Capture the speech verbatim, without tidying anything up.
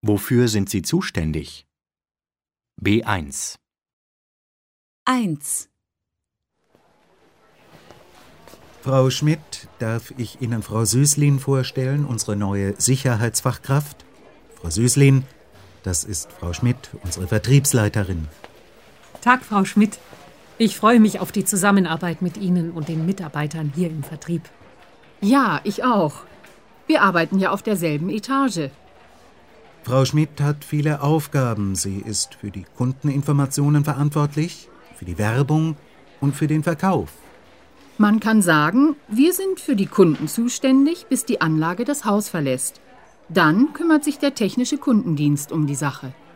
Wofür sind Sie zuständig? B eins. eins. Frau Schmidt, darf ich Ihnen Frau Süßlin vorstellen, unsere neue Sicherheitsfachkraft? Frau Süßlin, das ist Frau Schmidt, unsere Vertriebsleiterin. Tag, Frau Schmidt. Ich freue mich auf die Zusammenarbeit mit Ihnen und den Mitarbeitern hier im Vertrieb. Ja, ich auch. Wir arbeiten ja auf derselben Etage. Frau Schmidt hat viele Aufgaben. Sie ist für die Kundeninformationen verantwortlich, für die Werbung und für den Verkauf. Man kann sagen, wir sind für die Kunden zuständig, bis die Anlage das Haus verlässt. Dann kümmert sich der technische Kundendienst um die Sache.